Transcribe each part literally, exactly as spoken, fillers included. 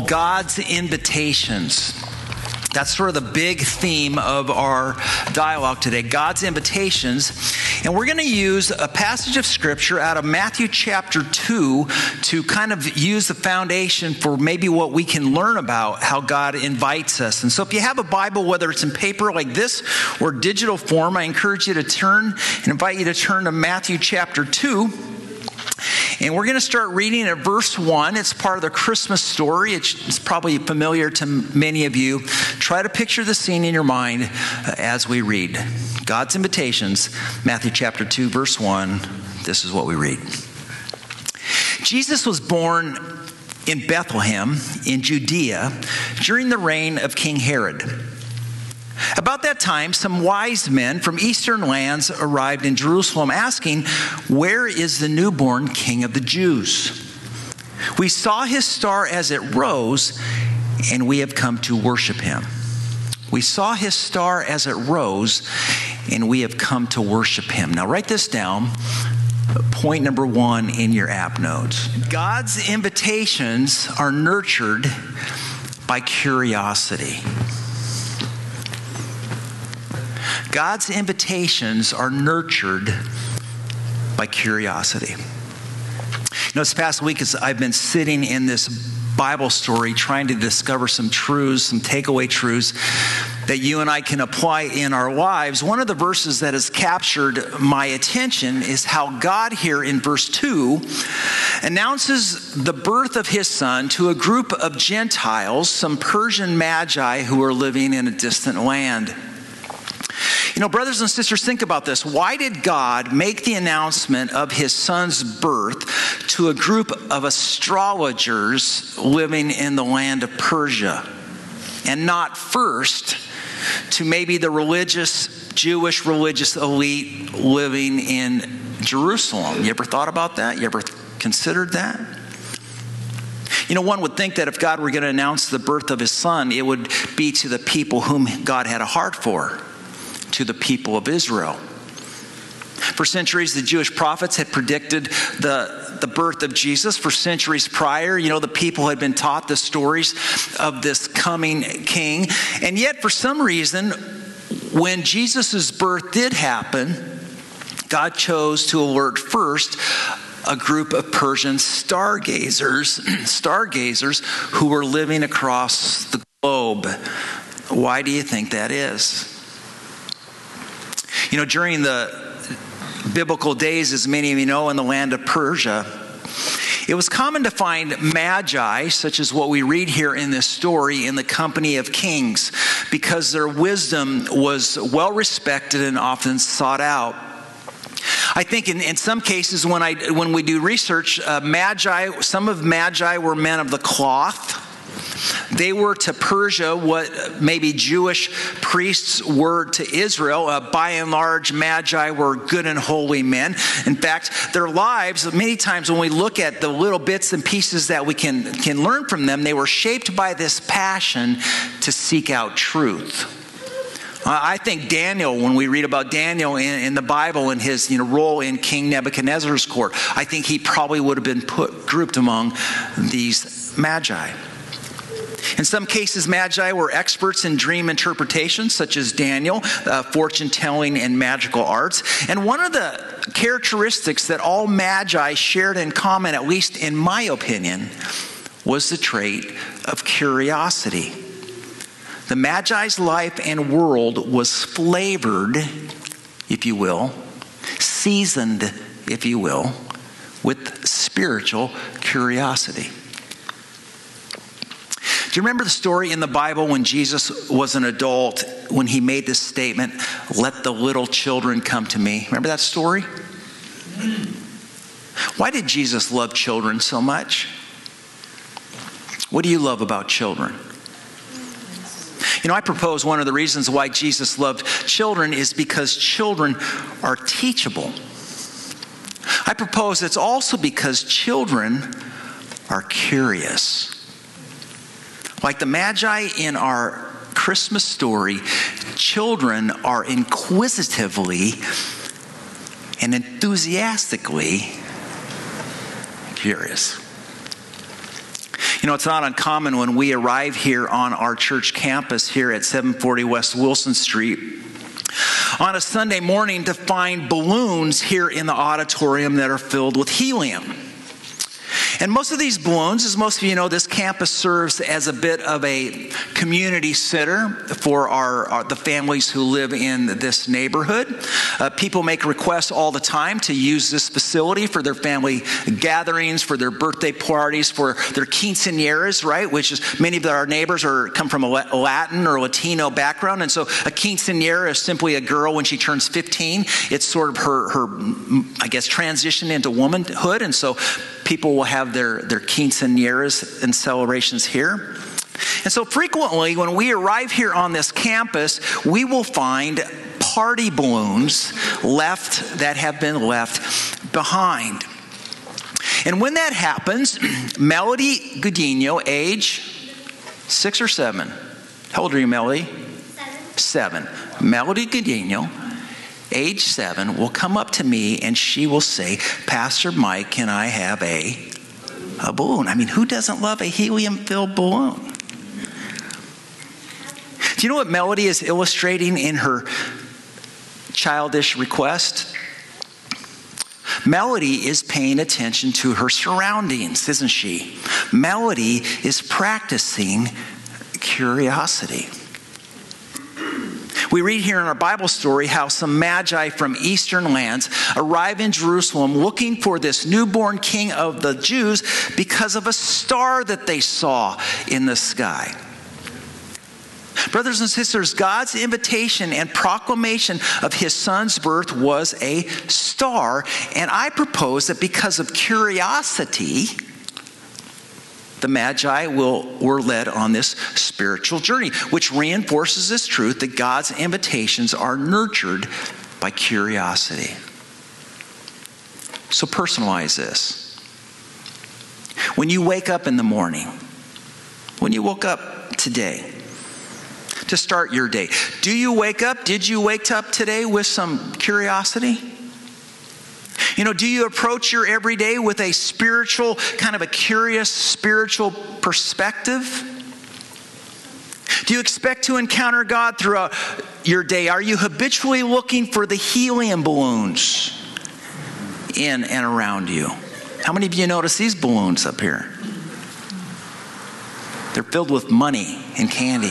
God's invitations. That's sort of the big theme of our dialogue today, God's invitations. And we're going to use a passage of Scripture out of Matthew chapter two to kind of use the foundation for maybe what we can learn about how God invites us. And so if you have a Bible, whether it's in paper like this or digital form, I encourage you to turn and invite you to turn to Matthew chapter two. And we're going to start reading at verse one. It's part of the Christmas story. It's probably familiar to many of you. Try to picture the scene in your mind as we read. God's invitations, Matthew chapter two, verse one. This is what we read. Jesus was born in Bethlehem in Judea during the reign of King Herod. About that time, some wise men from eastern lands arrived in Jerusalem asking, "Where is the newborn King of the Jews? We saw his star as it rose, and we have come to worship him." We saw his star as it rose, and we have come to worship him. Now write this down. Point number one in your app notes. God's invitations are nurtured by curiosity. God's invitations are nurtured by curiosity. You know, this past week as I've been sitting in this Bible story trying to discover some truths, some takeaway truths that you and I can apply in our lives. One of the verses that has captured my attention is how God here in verse two announces the birth of his son to a group of Gentiles, some Persian magi who are living in a distant land. You know, brothers and sisters, think about this. Why did God make the announcement of his son's birth to a group of astrologers living in the land of Persia, and not first to maybe the religious, Jewish religious elite living in Jerusalem? You ever thought about that? You ever considered that? You know, one would think that if God were going to announce the birth of his son, it would be to the people whom God had a heart for, to the people of Israel. For centuries, the Jewish prophets had predicted the, the birth of Jesus. For centuries prior, you know, the people had been taught the stories of this coming king. And yet, for some reason, when Jesus' birth did happen, God chose to alert first a group of Persian stargazers, stargazers who were living across the globe. Why do you think that is? You know, during the biblical days, as many of you know, in the land of Persia, it was common to find magi, such as what we read here in this story, in the company of kings, because their wisdom was well respected and often sought out. I think in, in some cases when I when we do research, uh, magi, some of magi were men of the cloth. They were to Persia what maybe Jewish priests were to Israel. Uh, by and large, magi were good and holy men. In fact, their lives, many times when we look at the little bits and pieces that we can, can learn from them, they were shaped by this passion to seek out truth. I think Daniel, when we read about Daniel in, in the Bible and his you know, role in King Nebuchadnezzar's court, I think he probably would have been put grouped among these magi. In some cases, magi were experts in dream interpretation, such as Daniel, uh, fortune telling and magical arts. And one of the characteristics that all magi shared in common, at least in my opinion, was the trait of curiosity. The Magi's life and world was flavored, if you will, seasoned, if you will, with spiritual curiosity. Do you remember the story in the Bible when Jesus was an adult, when he made this statement, "Let the little children come to me"? Remember that story? Why did Jesus love children so much? What do you love about children? You know, I propose one of the reasons why Jesus loved children is because children are teachable. I propose it's also because children are curious. Like the Magi in our Christmas story, children are inquisitively and enthusiastically curious. You You know, it's not uncommon when we arrive here on our church campus here at seven forty West Wilson Street on a Sunday morning to find balloons here in the auditorium that are filled with helium. And most of these balloons, as most of you know, this campus serves as a bit of a community center for our, our the families who live in this neighborhood. Uh, people make requests all the time to use this facility for their family gatherings, for their birthday parties, for their quinceañeras, right? Which is many of our neighbors are come from a Latin or Latino background, and so a quinceañera is simply a girl when she turns fifteen. It's sort of her her I guess transition into womanhood, and so people will have their, their quinceañeras and celebrations here. And so frequently when we arrive here on this campus, we will find party balloons left that have been left behind. And when that happens, Melody Gudino, age six or seven. How old are you, Melody? Seven. Seven. Melody Gudino, age seven, will come up to me and she will say, Pastor Mike, can I have a, a balloon? I mean, who doesn't love a helium-filled balloon? Do you know what Melody is illustrating in her childish request? Melody is paying attention to her surroundings, isn't she? Melody is practicing curiosity. We read here in our Bible story how some magi from eastern lands arrive in Jerusalem looking for this newborn king of the Jews because of a star that they saw in the sky. Brothers and sisters, God's invitation and proclamation of his son's birth was a star, and I propose that because of curiosity, the Magi will, were led on this spiritual journey, which reinforces this truth that God's invitations are nurtured by curiosity. So personalize this. When you wake up in the morning, when you woke up today, to start your day, do you wake up, did you wake up today with some curiosity? You know, do you approach your everyday with a spiritual, kind of a curious spiritual perspective? Do you expect to encounter God throughout your day? Are you habitually looking for the helium balloons in and around you? How many of you notice these balloons up here? They're filled with money and candy.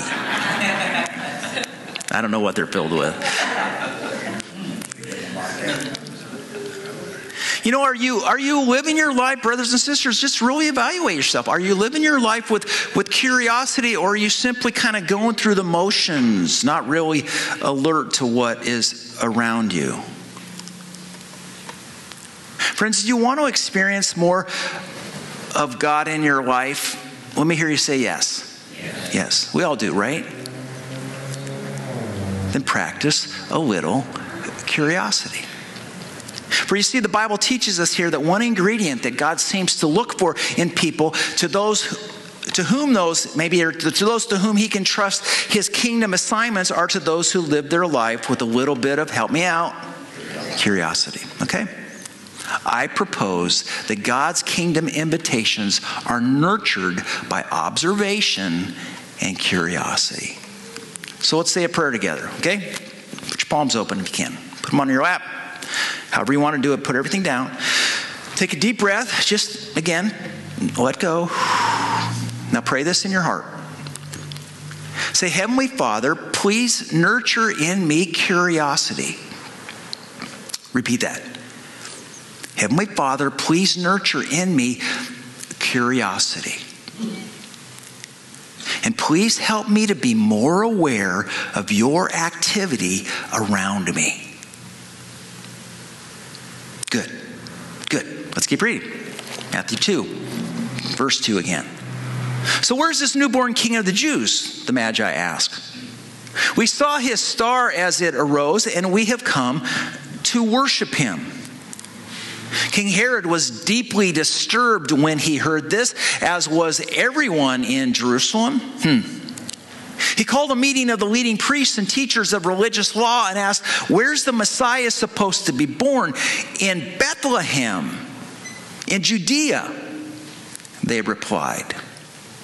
I don't know what they're filled with. You know, are you are you living your life, brothers and sisters, just really evaluate yourself. Are you living your life with, with curiosity, or are you simply kind of going through the motions, not really alert to what is around you? Friends, do you want to experience more of God in your life? Let me hear you say yes. Yes. Yes. We all do, right? Then practice a little curiosity. For you see, the Bible teaches us here that one ingredient that God seems to look for in people, to those to whom those, maybe to those to whom he can trust his kingdom assignments, are to those who live their life with a little bit of, help me out, curiosity. Okay? I propose that God's kingdom invitations are nurtured by observation and curiosity. So let's say a prayer together, okay? Put your palms open if you can. Put them on your lap. However you want to do it, put everything down. Take a deep breath. Just, again, let go. Now pray this in your heart. Say, Heavenly Father, please nurture in me curiosity. Repeat that. Heavenly Father, please nurture in me curiosity. And please help me to be more aware of your activity around me. Good. Good. Let's keep reading. Matthew two, verse two again. So where's this newborn king of the Jews? The Magi asked. We saw his star as it arose, and we have come to worship him. King Herod was deeply disturbed when he heard this, as was everyone in Jerusalem. Hmm. He called a meeting of the leading priests and teachers of religious law and asked, where's the Messiah supposed to be born? In Bethlehem, in Judea, they replied.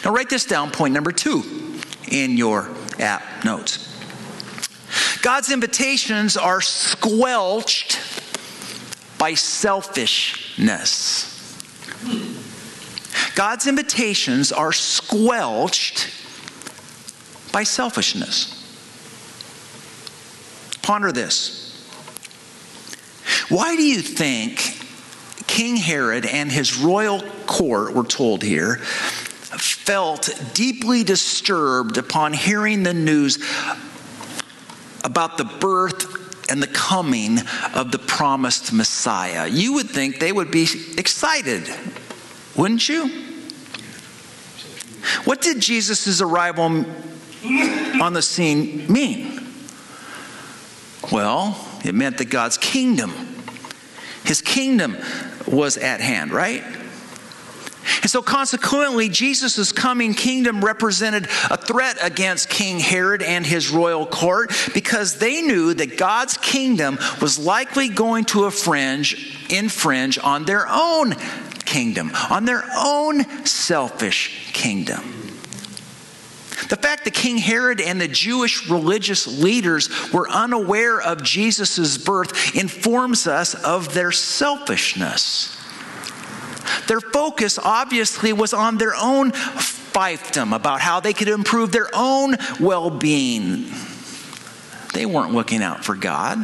Now write this down, point number two in your app notes. God's invitations are squelched by selfishness. God's invitations are squelched by selfishness. Ponder this. Why do you think King Herod and his royal court, we're told here, felt deeply disturbed upon hearing the news about the birth and the coming of the promised Messiah? You would think they would be excited, wouldn't you? What did Jesus' arrival on the scene mean? Well, it meant that God's kingdom, his kingdom was at hand, right? And so consequently, Jesus' coming kingdom represented a threat against King Herod and his royal court, because they knew that God's kingdom was likely going to infringe, infringe on their own kingdom, on their own selfish kingdom. The fact that King Herod and the Jewish religious leaders were unaware of Jesus' birth informs us of their selfishness. Their focus obviously was on their own fiefdom, about how they could improve their own well-being. They weren't looking out for God.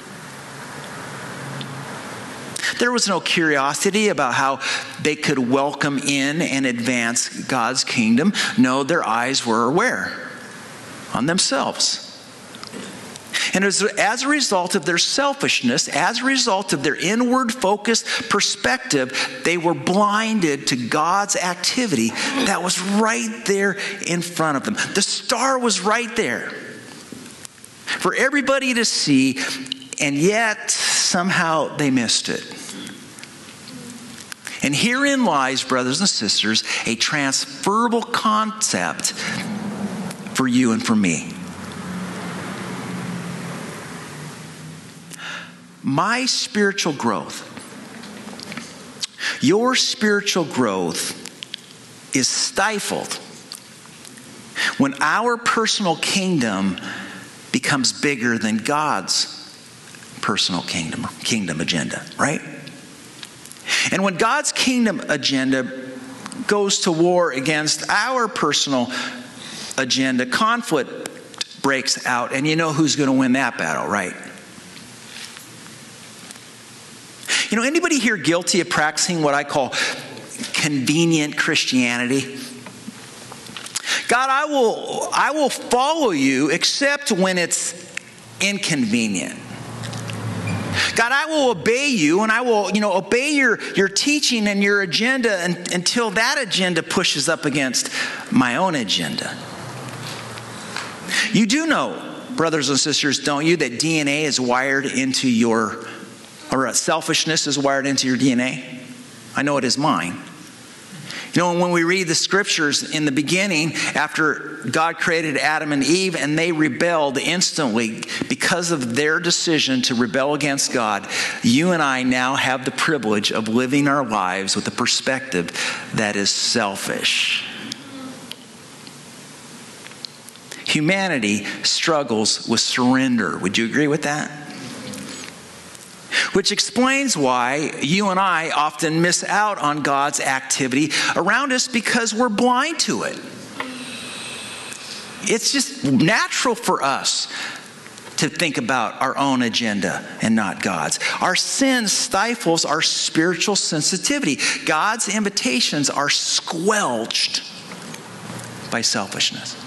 There was no curiosity about how they could welcome in and advance God's kingdom. No, their eyes were where? On themselves. And as, as a result of their selfishness, as a result of their inward-focused perspective, they were blinded to God's activity that was right there in front of them. The star was right there for everybody to see, and yet somehow they missed it. And herein lies, brothers and sisters, a transferable concept for you and for me. My spiritual growth, your spiritual growth is stifled when our personal kingdom becomes bigger than God's personal kingdom, kingdom agenda, right? And when God's kingdom agenda goes to war against our personal agenda, conflict breaks out, and you know who's going to win that battle, right? You know, anybody here guilty of practicing what I call convenient Christianity? God, I will, I will follow you except when it's inconvenient. God, I will obey you, and I will, you know, obey your, your teaching and your agenda and, until that agenda pushes up against my own agenda. You do know, brothers and sisters, don't you, that D N A is wired into your, or selfishness is wired into your D N A? I know it is mine. You know, when we read the scriptures in the beginning, after God created Adam and Eve and they rebelled instantly because of their decision to rebel against God, you and I now have the privilege of living our lives with a perspective that is selfish. Humanity struggles with surrender. Would you agree with that? Which explains why you and I often miss out on God's activity around us, because we're blind to it. It's just natural for us to think about our own agenda and not God's. Our sin stifles our spiritual sensitivity. God's invitations are squelched by selfishness.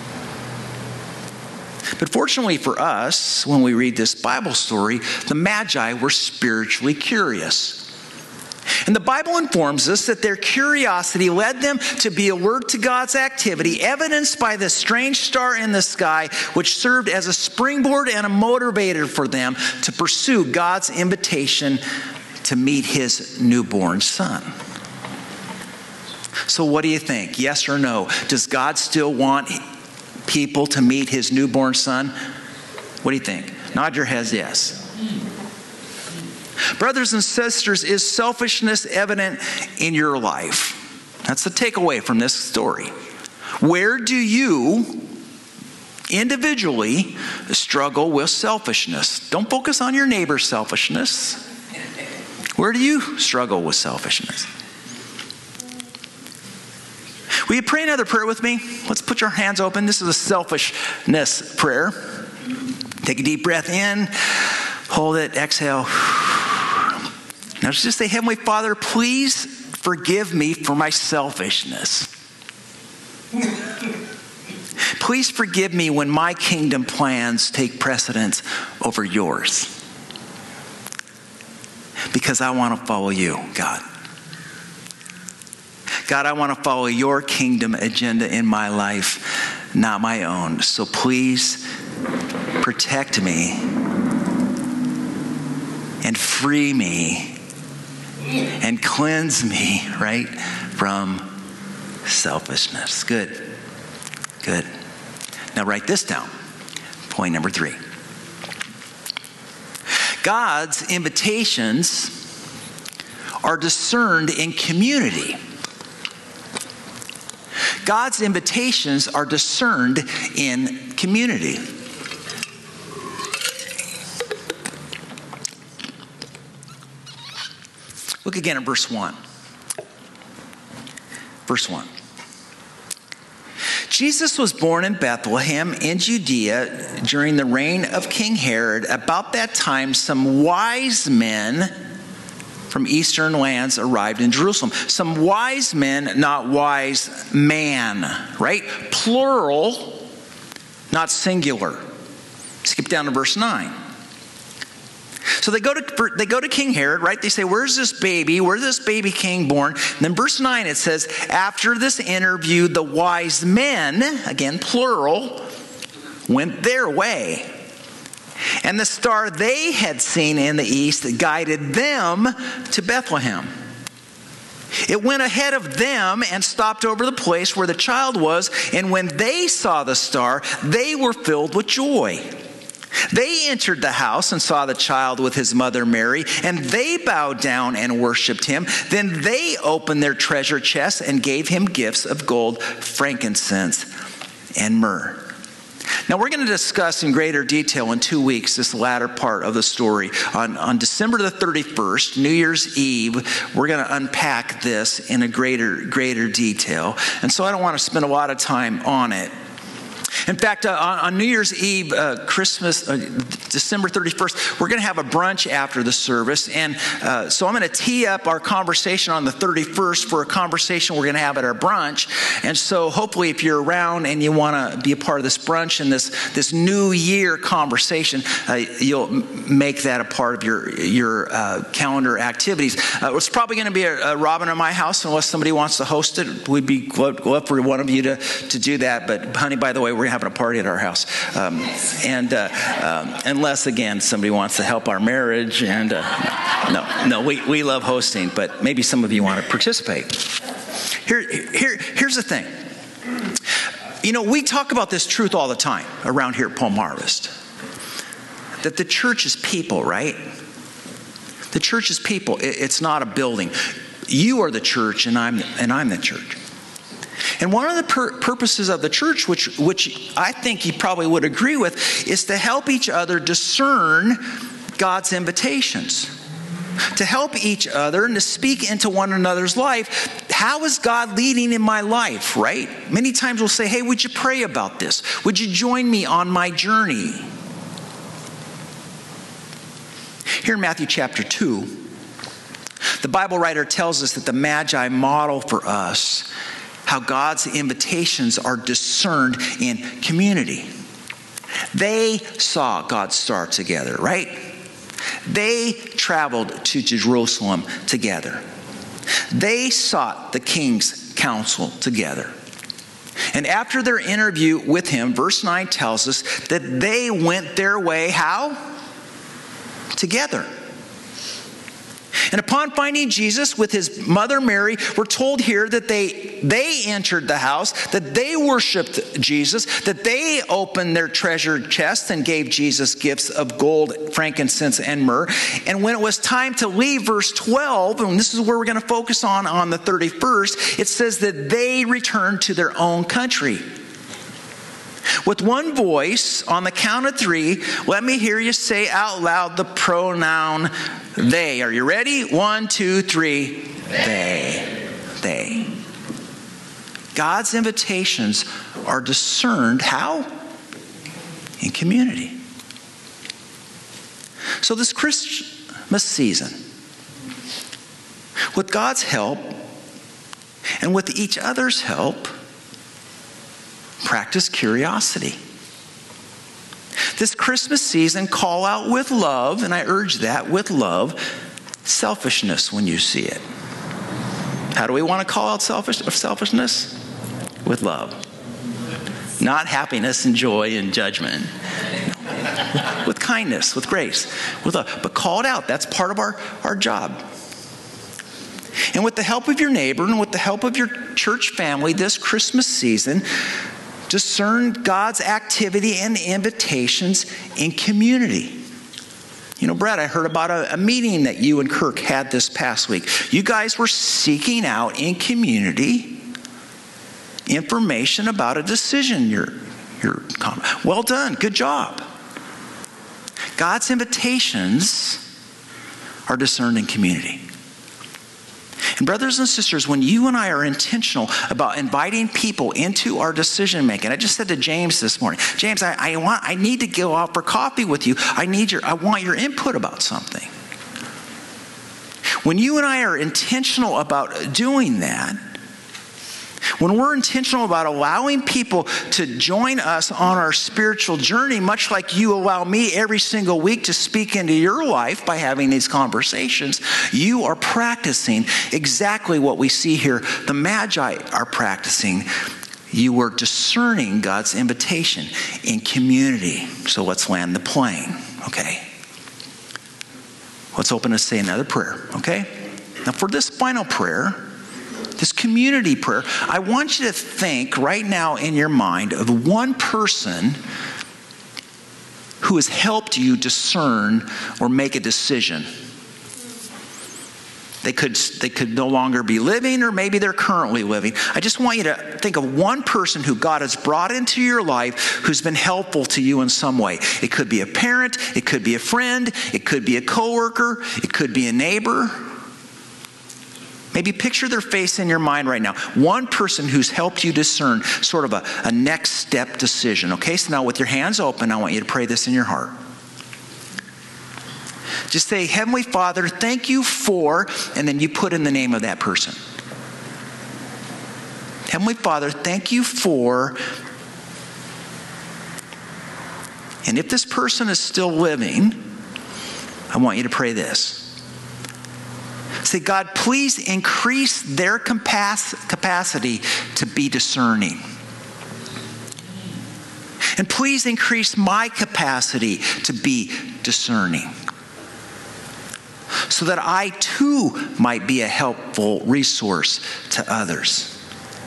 But fortunately for us, when we read this Bible story, the Magi were spiritually curious. And the Bible informs us that their curiosity led them to be alert to God's activity, evidenced by the strange star in the sky, which served as a springboard and a motivator for them to pursue God's invitation to meet his newborn son. So what do you think? Yes or no? Does God still want people to meet his newborn son? What do you think? Nod your heads yes. Brothers and sisters, is selfishness evident in your life? That's the takeaway from this story. Where do you individually struggle with selfishness? Don't focus on your neighbor's selfishness. Where do you struggle with selfishness? Will you pray another prayer with me? Let's put your hands open. This is a selfishness prayer. Take a deep breath in, hold it, exhale. Now just say, Heavenly Father, please forgive me for my selfishness. Please forgive me when my kingdom plans take precedence over yours. Because I want to follow you, God. God, I want to follow your kingdom agenda in my life, not my own. So please protect me and free me and cleanse me, right, from selfishness. Good. Good. Now write this down. Point number three. God's invitations are discerned in community. God's invitations are discerned in community. Look again at verse one. Verse one. Jesus was born in Bethlehem in Judea during the reign of King Herod. About that time, some wise men from eastern lands arrived in Jerusalem. Some wise men, not wise man, right? Plural, not singular. Skip down to verse nine. So they go to they go to King Herod, right? They say, where's this baby? Where's this baby king born? And then verse nine, it says, after this interview, the wise men, again, plural, went their way. And the star they had seen in the east guided them to Bethlehem. It went ahead of them and stopped over the place where the child was. And when they saw the star, they were filled with joy. They entered the house and saw the child with his mother Mary, and they bowed down and worshiped him. Then they opened their treasure chests and gave him gifts of gold, frankincense, and myrrh. Now we're going to discuss in greater detail in two weeks this latter part of the story. On, on December the thirty-first, New Year's Eve, we're going to unpack this in a greater, greater detail. And so I don't want to spend a lot of time on it. In fact, uh, on, on New Year's Eve, uh, Christmas, uh, December thirty-first, we're going to have a brunch after the service. And uh, so I'm going to tee up our conversation on the thirty-first for a conversation we're going to have at our brunch. And so hopefully if you're around and you want to be a part of this brunch and this, this New Year conversation, uh, you'll make that a part of your, your uh, calendar activities. Uh, it's probably going to be a, a Robin at my house unless somebody wants to host it. We'd be glad for one of you to, to do that. But honey, by the way, we're having a party at our house. Um, and uh, um, unless, again, somebody wants to help our marriage. And uh, no, no, we, we love hosting, but maybe some of you want to participate. Here, here, here's the thing. You know, we talk about this truth all the time around here at Palm Harvest. That the church is people, right? The church is people. It, it's not a building. You are the church, and I'm and I'm the church. And one of the pur- purposes of the church, which, which I think you probably would agree with, is to help each other discern God's invitations. To help each other and to speak into one another's life. How is God leading in my life, right? Many times we'll say, hey, would you pray about this? Would you join me on my journey? Here in Matthew chapter two, the Bible writer tells us that the Magi model for us how God's invitations are discerned in community. They saw God's star together, right? They traveled to Jerusalem together. They sought the king's counsel together. And after their interview with him, verse nine tells us that they went their way, how? Together. And upon finding Jesus with his mother Mary, we're told here that they, they entered the house, that they worshiped Jesus, that they opened their treasure chest and gave Jesus gifts of gold, frankincense, and myrrh. And when it was time to leave, verse twelve, and this is where we're going to focus on on the thirty-first, it says that they returned to their own country. With one voice, on the count of three, let me hear you say out loud the pronoun they. Are you ready? One, two, three. They. They. God's invitations are discerned how? In community. So this Christmas season, with God's help and with each other's help, practice curiosity. This Christmas season, call out with love, and I urge that, with love, selfishness when you see it. How do we want to call out selfish, selfishness? With love. Not happiness and joy and judgment. With kindness, with grace, with love. But call it out. That's part of our, our job. And with the help of your neighbor and with the help of your church family this Christmas season, discern God's activity and invitations in community. You know, Brad, I heard about a, a meeting that you and Kirk had this past week. You guys were seeking out in community information about a decision you're, you're well done. Good job. God's invitations are discerned in community. And brothers and sisters, when you and I are intentional about inviting people into our decision making, I just said to James this morning, James, I, I want, I need to go out for coffee with you. I need your, I want your input about something. When you and I are intentional about doing that, when we're intentional about allowing people to join us on our spiritual journey, much like you allow me every single week to speak into your life by having these conversations, you are practicing exactly what we see here. The Magi are practicing. You are discerning God's invitation in community. So let's land the plane, okay? Let's open and say another prayer, okay? Now for this final prayer, this community prayer, I want you to think right now in your mind of one person who has helped you discern or make a decision. They could, they could no longer be living, or maybe they're currently living. I just want you to think of one person who God has brought into your life who's been helpful to you in some way. It could be a parent, it could be a friend, it could be a coworker, it could be a neighbor. Maybe picture their face in your mind right now. One person who's helped you discern sort of a, a next step decision. Okay, so now with your hands open, I want you to pray this in your heart. Just say, Heavenly Father, thank you for, and then you put in the name of that person. Heavenly Father, thank you for, and if this person is still living, I want you to pray this. Say, God, please increase their capacity to be discerning. And please increase my capacity to be discerning, so that I too might be a helpful resource to others.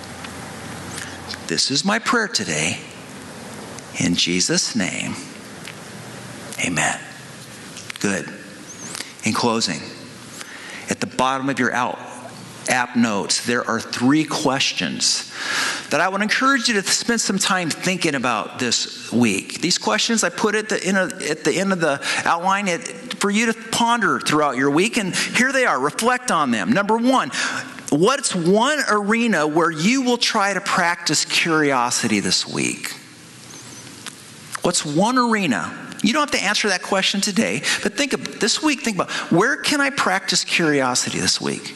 This is my prayer today. In Jesus' name, amen. Good. In closing, at the bottom of your out, app notes, there are three questions that I would encourage you to spend some time thinking about this week. These questions I put at the end of, at the, end of the outline it, for you to ponder throughout your week, and here they are. Reflect on them. Number one, what's one arena where you will try to practice curiosity this week? What's one arena? You don't have to answer that question today, but think of this week, think about, where can I practice curiosity this week?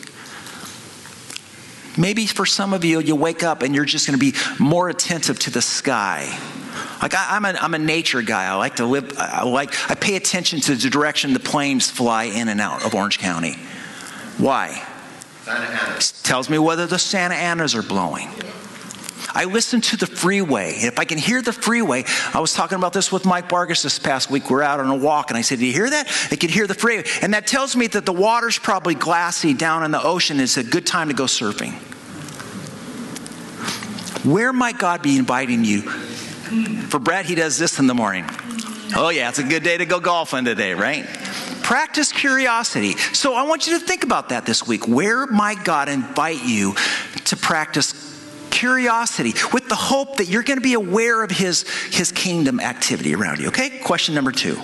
Maybe for some of you, you wake up and you're just going to be more attentive to the sky. Like I, I'm, a, I'm a nature guy. I like to live, I like, I pay attention to the direction the planes fly in and out of Orange County. Why? Santa Ana. It tells me whether the Santa Anas are blowing. I listen to the freeway. If I can hear the freeway, I was talking about this with Mike Vargas this past week. We're out on a walk, and I said, "Do you hear that?" I could hear the freeway. And that tells me that the water's probably glassy down in the ocean. It's a good time to go surfing. Where might God be inviting you? For Brad, he does this in the morning. Oh yeah, it's a good day to go golfing today, right? Practice curiosity. So I want you to think about that this week. Where might God invite you to practice curiosity with the hope that you're going to be aware of his, his kingdom activity around you? Okay, question number two.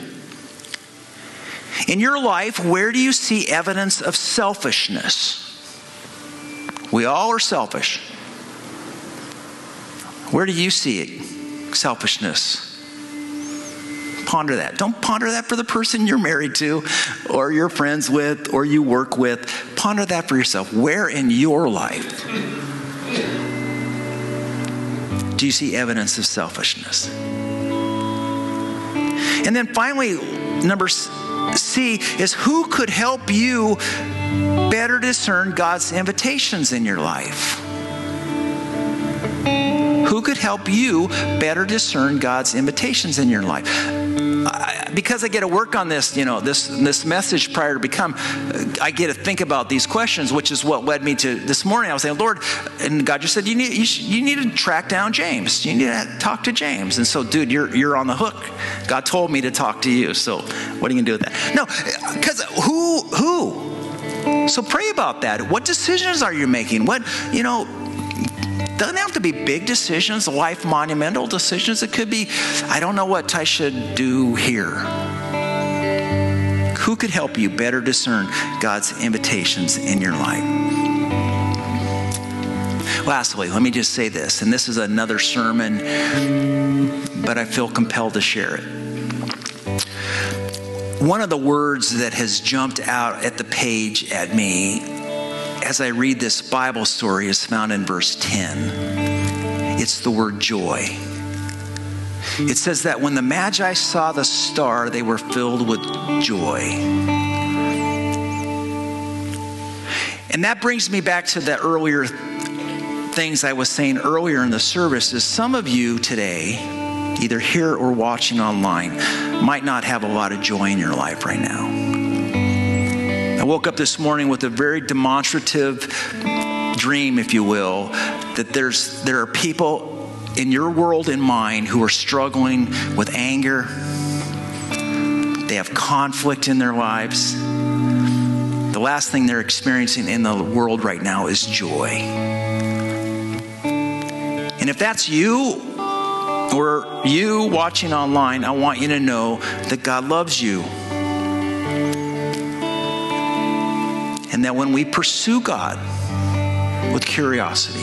In your life, where do you see evidence of selfishness? We all are selfish. Where do you see it? Selfishness. Ponder that. Don't ponder that for the person you're married to or you're friends with or you work with. Ponder that for yourself. Where in your life do you see evidence of selfishness? And then finally, number C is who could help you better discern God's invitations in your life? Who could help you better discern God's invitations in your life? I, because I get to work on this, you know, this this message prior to become, I get to think about these questions, which is what led me to this morning. I was saying, Lord, and God just said, you need you, should, you need to track down James. You need to talk to James. And so, dude, you're you're on the hook. God told me to talk to you. So, what are you gonna do with that? No, because who who? So pray about that. What decisions are you making? What you know. Doesn't have to be big decisions, life monumental decisions. It could be, I don't know what I should do here. Who could help you better discern God's invitations in your life? Lastly, let me just say this, and this is another sermon, but I feel compelled to share it. One of the words that has jumped out at the page at me as I read this Bible story is found in verse ten. It's the word joy. It says that when the Magi saw the star, they were filled with joy. And that brings me back to the earlier things I was saying earlier in the service is some of you today, either here or watching online, might not have a lot of joy in your life right now. I woke up this morning with a very demonstrative dream, if you will, that there's there are people in your world and mine who are struggling with anger. They have conflict in their lives. The last thing they're experiencing in the world right now is joy. And if that's you or you watching online, I want you to know that God loves you. And that when we pursue God with curiosity,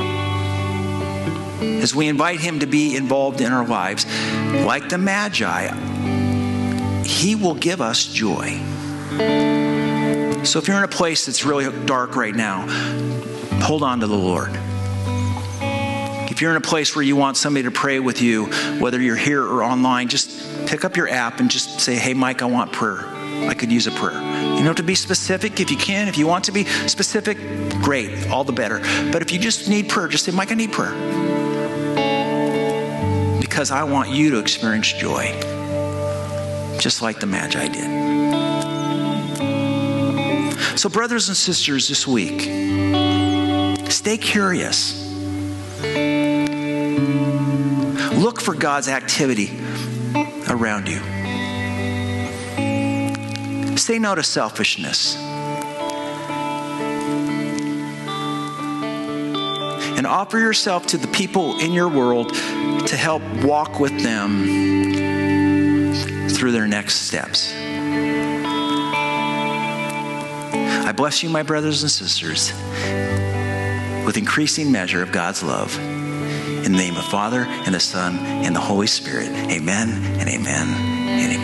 as we invite him to be involved in our lives, like the Magi, he will give us joy. So if you're in a place that's really dark right now, hold on to the Lord. If you're in a place where you want somebody to pray with you, whether you're here or online, just pick up your app and just say, hey, Mike, I want prayer. I could use a prayer. You know, to be specific if you can. If you want to be specific, great, all the better. But if you just need prayer, just say, Mike, I need prayer. Because I want you to experience joy, just like the Magi did. So brothers and sisters, this week, stay curious. Look for God's activity around you. Say no to selfishness. And offer yourself to the people in your world to help walk with them through their next steps. I bless you, my brothers and sisters, with increasing measure of God's love. In the name of the Father, and the Son, and the Holy Spirit. Amen and amen and amen.